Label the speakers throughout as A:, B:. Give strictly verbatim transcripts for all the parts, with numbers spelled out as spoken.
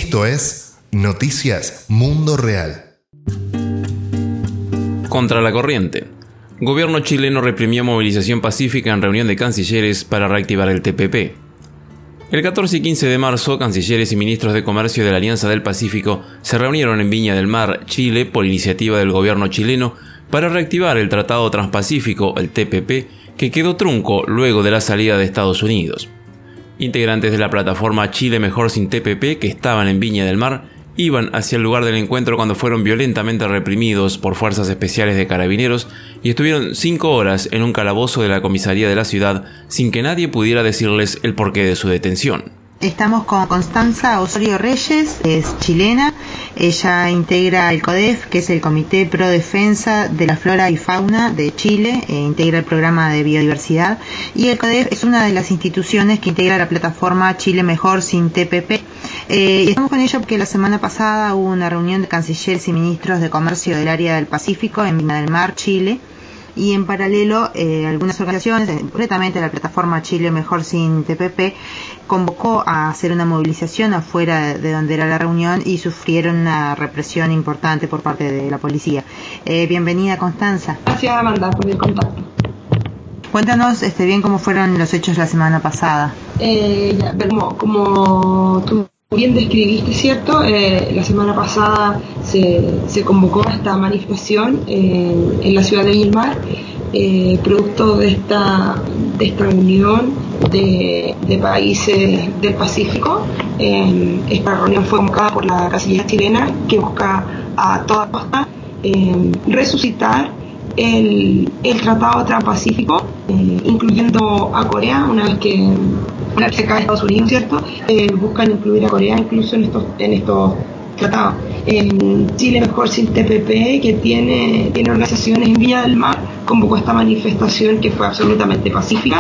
A: Esto es Noticias Mundo Real.
B: Contra la corriente. Gobierno chileno reprimió movilización pacífica en reunión de cancilleres para reactivar el T P P. El catorce y quince de marzo, cancilleres y ministros de comercio de la Alianza del Pacífico se reunieron en Viña del Mar, Chile, por iniciativa del gobierno chileno, para reactivar el Tratado Transpacífico, el T P P, que quedó trunco luego de la salida de Estados Unidos. Integrantes de la plataforma Chile Mejor Sin T P P, que estaban en Viña del Mar, iban hacia el lugar del encuentro cuando fueron violentamente reprimidos por fuerzas especiales de carabineros y estuvieron cinco horas en un calabozo de la comisaría de la ciudad sin que nadie pudiera decirles el porqué de su detención.
C: Estamos con Constanza Osorio Reyes, es chilena. Ella integra el CODEF, que es el Comité Pro Defensa de la Flora y Fauna de Chile, e integra el programa de biodiversidad. Y el CODEF es una de las instituciones que integra la plataforma Chile Mejor Sin T P P. Eh, estamos con ella porque la semana pasada hubo una reunión de cancilleres y ministros de comercio del área del Pacífico en Viña del Mar, Chile. Y en paralelo, eh, algunas organizaciones, concretamente la plataforma Chile Mejor Sin T P P, convocó a hacer una movilización afuera de donde era la reunión y sufrieron una represión importante por parte de la policía. Eh, bienvenida, Constanza.
D: Gracias, Amanda, por el contacto.
C: Cuéntanos este, bien cómo fueron los hechos la semana pasada.
D: Eh, ya, como, como tú bien describiste, ¿cierto? Eh, la semana pasada se, se convocó a esta manifestación en, en la ciudad de Viña del Mar, eh, producto de esta, de esta unión de, de países del Pacífico. Eh, esta reunión fue convocada por la Cancillería chilena, que busca a toda costa eh, resucitar el, el Tratado Transpacífico, eh, incluyendo a Corea, una vez que una vez que se cae Estados Unidos, ¿cierto? Eh, buscan incluir a Corea incluso en estos en estos tratados. En Chile Mejor Sin T P P, que tiene, tiene organizaciones en Viña del Mar, convocó esta manifestación que fue absolutamente pacífica.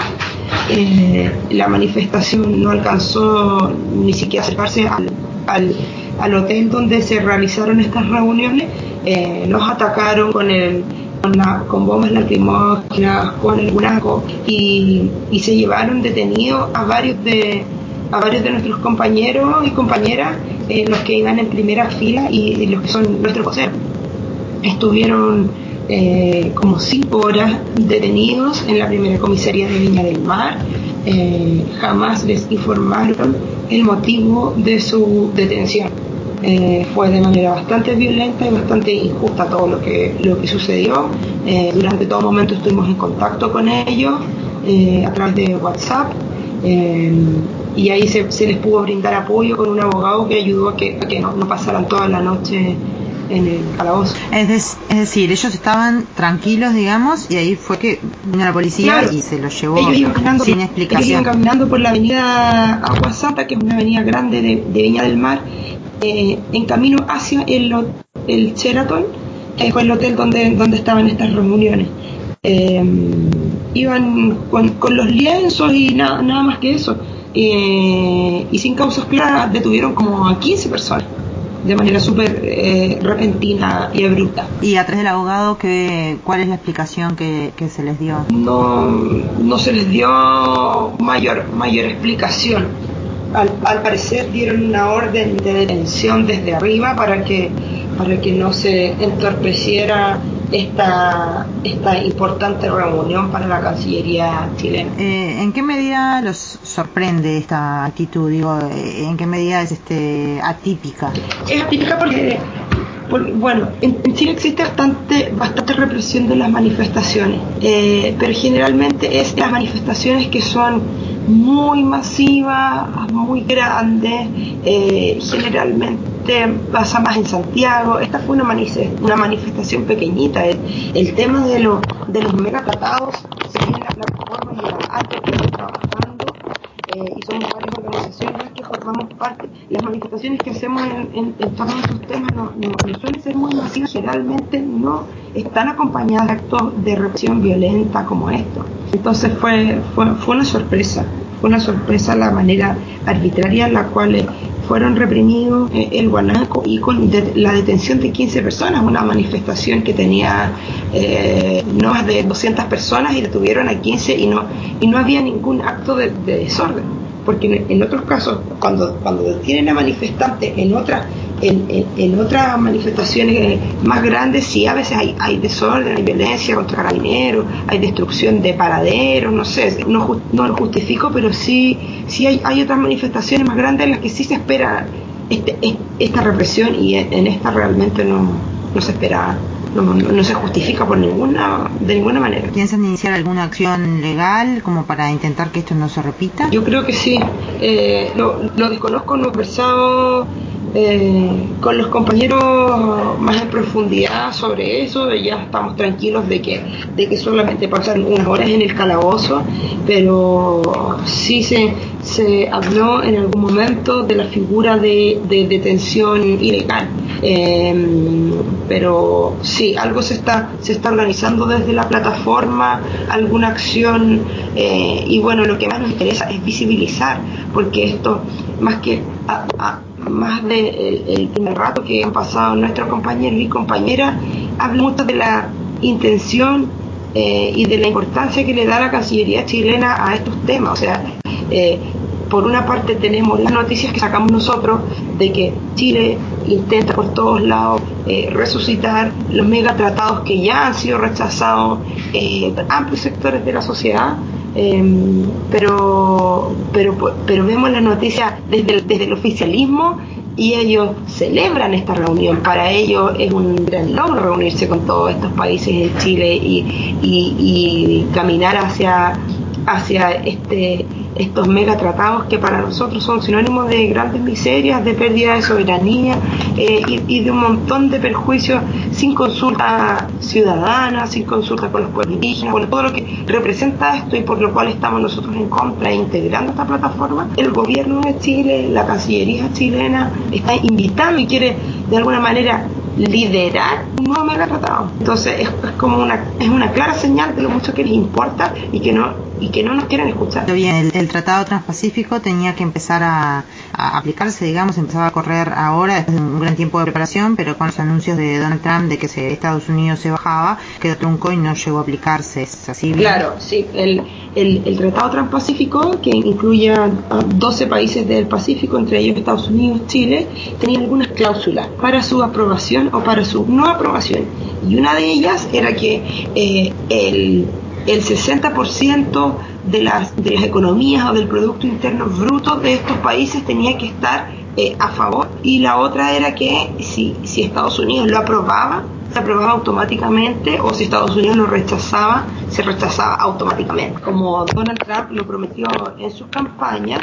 D: Eh, la manifestación no alcanzó ni siquiera a acercarse al, al, al hotel donde se realizaron estas reuniones. Eh, nos atacaron con el Con, la, con bombas lacrimógenas, con el buraco, y, y se llevaron detenidos a varios de a varios de nuestros compañeros y compañeras, eh, los que iban en primera fila y, y los que son nuestros voceros. Estuvieron eh, como cinco horas detenidos en la primera comisaría de Viña del Mar. Eh, jamás les informaron el motivo de su detención. Eh, fue de manera bastante violenta y bastante injusta todo lo que lo que sucedió. Eh, durante todo momento estuvimos en contacto con ellos eh, a través de WhatsApp, eh, y ahí se, se les pudo brindar apoyo con un abogado que ayudó a que, a que no, no pasaran toda la noche en el calabozo.
C: Es, de, es decir, ellos estaban tranquilos, digamos, y ahí fue que vino la policía, claro, y se los llevó
D: caminando,
C: sin explicación.
D: Ellos iban caminando por la avenida Aguasata, que es una avenida grande de, de Viña del Mar, Eh, en camino hacia el, el Sheraton, que fue el hotel donde, donde estaban estas reuniones. Eh, iban con, con los lienzos y na, nada más que eso, eh, y sin causas claras detuvieron como a quince personas de manera súper eh, repentina y abrupta.
C: ¿Y a través del abogado qué, cuál es la explicación que, que se les dio?
D: No, no se les dio mayor, mayor explicación. Al, al parecer dieron una orden de detención desde arriba para que para que no se entorpeciera esta esta importante reunión para la Cancillería chilena.
C: Eh, ¿En qué medida los sorprende esta actitud? Digo, ¿en qué medida es este atípica?
D: Es atípica porque, porque bueno, en, en Chile existe bastante bastante represión de las manifestaciones, eh, pero generalmente es las manifestaciones que son muy masivas, muy grandes, eh, generalmente pasa más en Santiago. Esta fue una, manif- una manifestación pequeñita. El, el tema de, lo, de los megatratados se viene en la plataforma y la alta que está trabajando, eh, y somos varias organizaciones que formamos parte. Las manifestaciones que hacemos en, en, en torno a estos temas no, no, no suelen ser muy masivas, generalmente no están acompañadas de actos de represión violenta como esto. Entonces fue, fue, fue una sorpresa, fue una sorpresa la manera arbitraria en la cual fueron reprimidos eh, el guanaco, y con de, la detención de quince personas, una manifestación que tenía eh, no más de doscientas personas y detuvieron a quince, y no y no había ningún acto de, de desorden. porque en, en otros casos, cuando cuando detienen a manifestantes en otras en, en, en otras manifestaciones más grandes, sí, a veces hay, hay desorden, hay violencia contra carabineros, hay destrucción de paraderos, no sé, no, no lo justifico, pero sí, sí hay, hay otras manifestaciones más grandes en las que sí se espera este, esta represión, y en, en esta realmente no, no se espera. No, no, no se justifica por ninguna de ninguna manera.
C: ¿Piensan iniciar alguna acción legal como para intentar que esto no se repita?
D: Yo creo que sí. Eh, lo, lo desconozco, no he conversado eh, con los compañeros más en profundidad sobre eso. Ya estamos tranquilos de que de que solamente pasan unas horas en el calabozo, pero sí se se habló en algún momento de la figura de, de detención ilegal. Eh, pero sí, algo se está se está organizando desde la plataforma, alguna acción, eh, y bueno, lo que más nos interesa es visibilizar, porque esto, más que a, a, más de el, el primer rato que han pasado nuestros compañeros y compañeras, habla mucho de la intención eh, y de la importancia que le da la Cancillería chilena a estos temas. O sea, eh, por una parte tenemos las noticias que sacamos nosotros de que Chile intenta por todos lados eh, resucitar los megatratados que ya han sido rechazados eh, por amplios sectores de la sociedad, eh, pero, pero pero vemos las noticias desde el, desde el oficialismo, y ellos celebran esta reunión. Para ellos es un gran logro reunirse con todos estos países en Chile y, y, y caminar hacia hacia este estos megatratados que para nosotros son sinónimos de grandes miserias, de pérdida de soberanía eh, y, y de un montón de perjuicios, sin consulta ciudadana, sin consulta con los pueblos indígenas, con todo lo que representa esto, y por lo cual estamos nosotros en contra e integrando esta plataforma. El gobierno de Chile, la Cancillería chilena, está invitando y quiere de alguna manera liderar un nuevo megatratado. Entonces es, es como una es una clara señal de lo mucho que les importa y que no y que no nos quieren escuchar.
C: Bien, el, el Tratado Transpacífico tenía que empezar a, a aplicarse, digamos, empezaba a correr ahora después de un gran tiempo de preparación, pero con los anuncios de Donald Trump de que se, Estados Unidos se bajaba, quedó trunco y no llegó a aplicarse. ¿Es así? Bien?
D: Claro, sí. El, el, el Tratado Transpacífico, que incluye a doce países del Pacífico, entre ellos Estados Unidos, Chile, tenía algunas cláusulas para su aprobación o para su no aprobación, y una de ellas era que eh, el el sesenta por ciento de las, de las economías o del Producto Interno Bruto de estos países tenía que estar eh, a favor, y la otra era que si, si Estados Unidos lo aprobaba, se aprobaba automáticamente, o si Estados Unidos lo rechazaba, se rechazaba automáticamente. Como Donald Trump lo prometió en sus campañas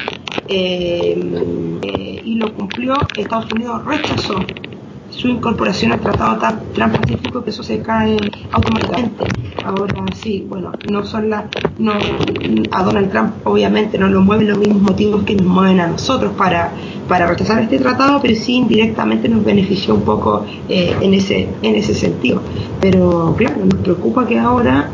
D: eh, eh, y lo cumplió, Estados Unidos rechazó su incorporación al Tratado Transpacífico, que eso se cae automáticamente. Ahora sí, bueno, no son las, no, a Donald Trump obviamente no lo mueven los mismos motivos que nos mueven a nosotros para, para rechazar este tratado, pero sí indirectamente nos benefició un poco eh, en ese, en ese sentido. Pero claro, nos preocupa que ahora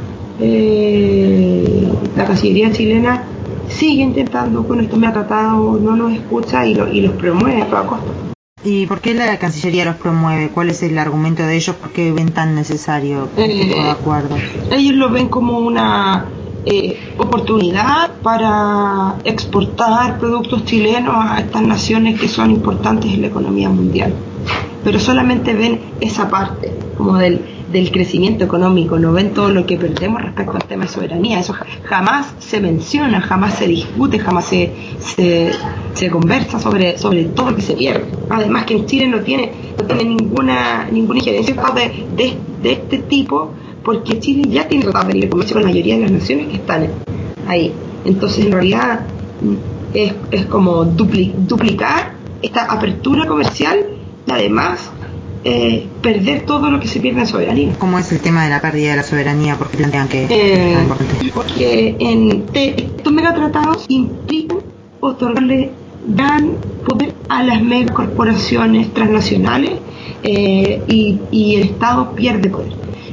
D: eh, la Cancillería chilena sigue intentando con estos megatratados, no nos escucha y, lo, y los promueve a toda costa.
C: ¿Y por qué la Cancillería los promueve? ¿Cuál es el argumento de ellos? ¿Por qué ven tan necesario este tipo de acuerdos?
D: Ellos lo ven como una eh, oportunidad para exportar productos chilenos a estas naciones que son importantes en la economía mundial. Pero solamente ven esa parte, como del, del crecimiento económico, no ven todo lo que perdemos respecto al tema de soberanía. Eso jamás se menciona, jamás se discute, jamás se, se, se conversa sobre, sobre todo lo que se pierde. Además que en Chile no tiene, no tiene ninguna, ninguna injerencia de, de, de este tipo, porque Chile ya tiene tratado de libre comercio con la mayoría de las naciones que están ahí. Entonces en realidad es, es como dupli, duplicar esta apertura comercial y además eh, perder todo lo que se pierde en soberanía.
C: ¿Cómo es el tema de la pérdida de la soberanía? ¿Por qué plantean que
D: eh,
C: es importante?
D: Porque en te, estos megatratados implican otorgarle gran poder a las megacorporaciones transnacionales eh, y, y el Estado pierde poder.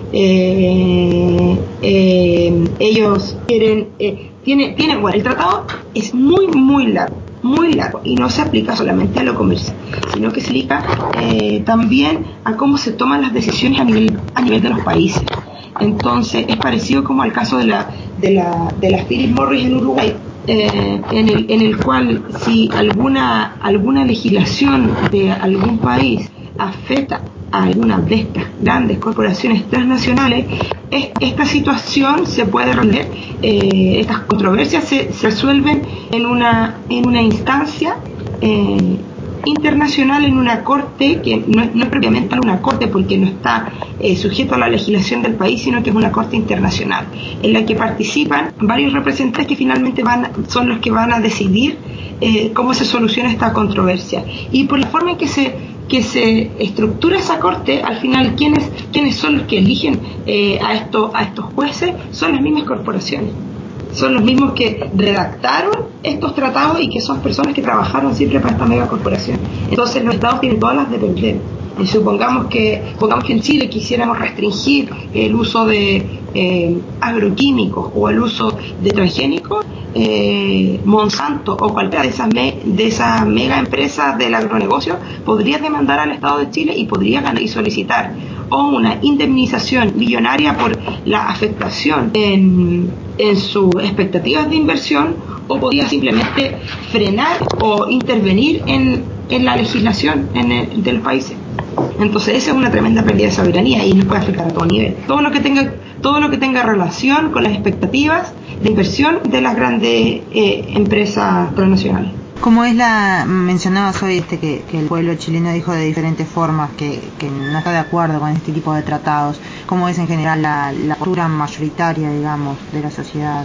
D: Eh, eh, ellos quieren eh, tiene, tiene, bueno, el tratado es muy muy largo muy largo y no se aplica solamente a lo comercial, sino que se aplica eh, también a cómo se toman las decisiones a nivel a nivel de los países. Entonces es parecido como al caso de la de la de la Philip Morris en Uruguay, eh, en, el, en el cual si alguna, alguna legislación de algún país afecta a alguna de estas grandes corporaciones transnacionales, es, esta situación se puede resolver, eh, estas controversias se, se resuelven en una, en una instancia eh, internacional, en una corte que no, no es propiamente una corte porque no está eh, sujeto a la legislación del país, sino que es una corte internacional en la que participan varios representantes que finalmente van, son los que van a decidir eh, cómo se soluciona esta controversia. Y por la forma en que se que se estructura esa corte, al final quienes quienes son los que eligen eh, a estos a estos jueces son las mismas corporaciones, son los mismos que redactaron estos tratados y que son personas que trabajaron siempre para esta mega corporación. Entonces los estados tienen todas las de perder. Y supongamos que supongamos que en Chile quisiéramos restringir el uso de eh, agroquímicos o el uso de transgénicos, eh, Monsanto o cualquiera de esas me, de esas mega empresas del agronegocio podría demandar al Estado de Chile y podría ganar y solicitar o una indemnización millonaria por la afectación en, en sus expectativas de inversión, o podría simplemente frenar o intervenir en, en la legislación en el, del país. Entonces esa es una tremenda pérdida de soberanía y nos puede afectar a todo nivel. Todo lo que tenga, todo lo que tenga relación con las expectativas de inversión de las grandes eh, empresas transnacionales.
C: Como es la, mencionabas hoy este que, que el pueblo chileno dijo de diferentes formas que, que no está de acuerdo con este tipo de tratados. ¿Cómo es en general la, la postura mayoritaria, digamos, de la sociedad?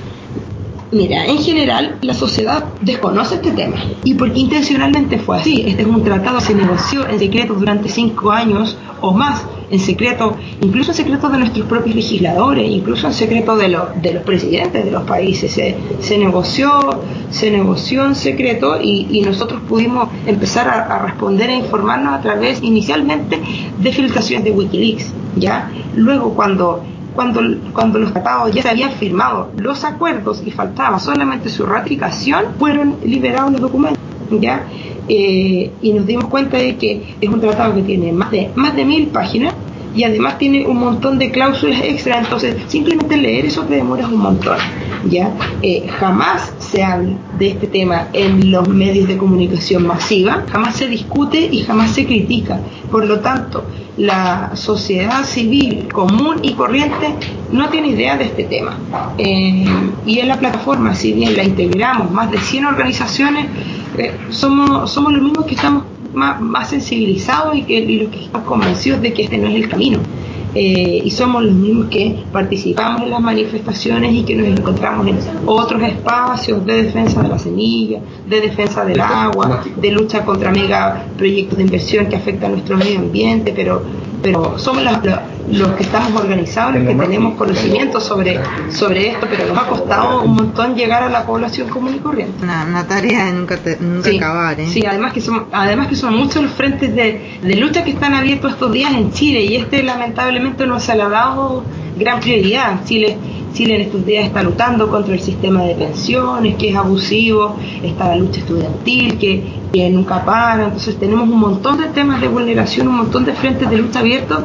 D: Mira, en general la sociedad desconoce este tema, y porque intencionalmente fue así. Este es un tratado que se negoció en secreto durante cinco años o más, en secreto, incluso en secreto de nuestros propios legisladores, incluso en secreto de, lo, de los presidentes de los países. Se, se negoció, se negoció en secreto y, y nosotros pudimos empezar a, a responder e informarnos a través inicialmente de filtraciones de Wikileaks, ¿ya? Luego cuando Cuando, cuando los tratados ya se habían firmado, los acuerdos, y faltaba solamente su ratificación, fueron liberados los documentos, ¿ya? Eh, y nos dimos cuenta de que es un tratado que tiene más de más de mil páginas y además tiene un montón de cláusulas extra. Entonces simplemente leer eso te demoras un montón, ¿ya? Eh, jamás se habla de este tema en los medios de comunicación masiva, jamás se discute y jamás se critica. Por lo tanto, la sociedad civil común y corriente no tiene idea de este tema. Eh, y en la plataforma, si bien la integramos más de cien organizaciones, eh, somos, somos los mismos que estamos más, más sensibilizados y, que, y los que estamos convencidos de que este no es el camino. Eh, y somos los mismos que participamos en las manifestaciones y que nos encontramos en otros espacios de defensa de la semilla, de defensa del agua, de lucha contra mega proyectos de inversión que afectan a nuestro medio ambiente, pero pero somos los, los que estamos organizados, los que tenemos conocimiento sobre, sobre esto, pero nos ha costado un montón llegar a la población común y corriente.
C: Una, una tarea de nunca, te, nunca
D: sí,
C: acabar, ¿eh?
D: Sí, además que son, además que son muchos los frentes de, de lucha que están abiertos estos días en Chile, y este lamentablemente no se le ha dado gran prioridad. Chile Chile en estos días está luchando contra el sistema de pensiones, que es abusivo, está la lucha estudiantil, que, que nunca para. Entonces tenemos un montón de temas de vulneración, un montón de frentes de lucha abiertos.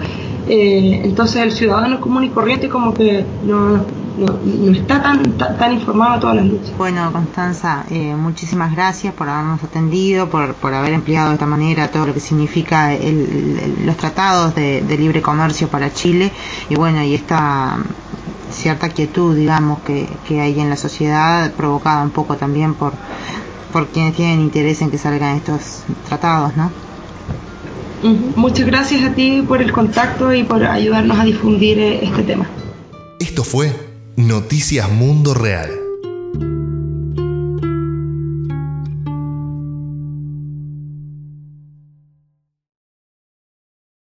D: Eh, entonces el ciudadano común y corriente como que no, no, no está tan, tan, tan informado de todas las luchas.
C: Bueno, Constanza, eh, muchísimas gracias por habernos atendido, por, por haber empleado de esta manera todo lo que significa el, el, los tratados de, de libre comercio para Chile, y bueno, y esta cierta quietud, digamos, que, que hay en la sociedad, provocada un poco también por, por quienes tienen interés en que salgan estos tratados, ¿no?
D: Uh-huh. Muchas gracias a ti por el contacto y por ayudarnos a difundir este tema.
A: Esto fue Noticias Mundo Real.